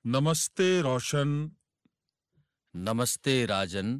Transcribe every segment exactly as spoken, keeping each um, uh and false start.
नमस्ते रोशन। नमस्ते राजन।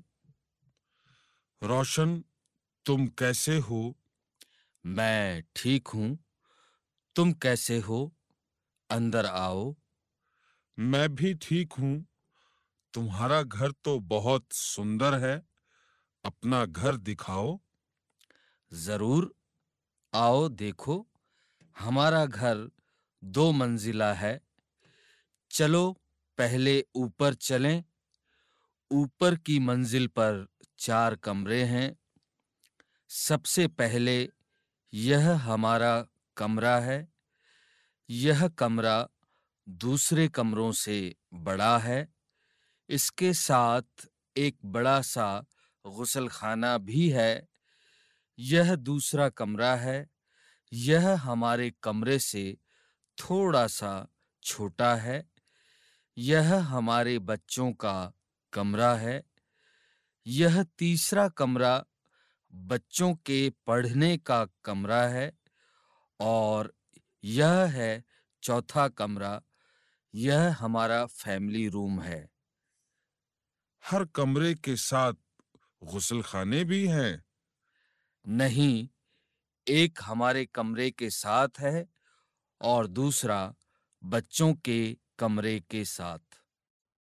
रोशन, तुम कैसे हो? मैं ठीक हूँ। तुम कैसे हो? अंदर आओ। मैं भी ठीक हूँ। तुम्हारा घर तो बहुत सुंदर है। अपना घर दिखाओ। जरूर, आओ देखो। हमारा घर दो मंजिला है। चलो पहले ऊपर चलें। ऊपर की मंजिल पर चार कमरे हैं। सबसे पहले यह हमारा कमरा है। यह कमरा दूसरे कमरों से बड़ा है। इसके साथ एक बड़ा सा गुसलखाना भी है। यह दूसरा कमरा है। यह हमारे कमरे से थोड़ा सा छोटा है। यह हमारे बच्चों का कमरा है। यह तीसरा कमरा बच्चों के पढ़ने का कमरा है। और यह है चौथा कमरा। यह हमारा फैमिली रूम है। हर कमरे के साथ गुसलखाने भी हैं। नहीं, एक हमारे कमरे के साथ है और दूसरा बच्चों के कमरे के साथ।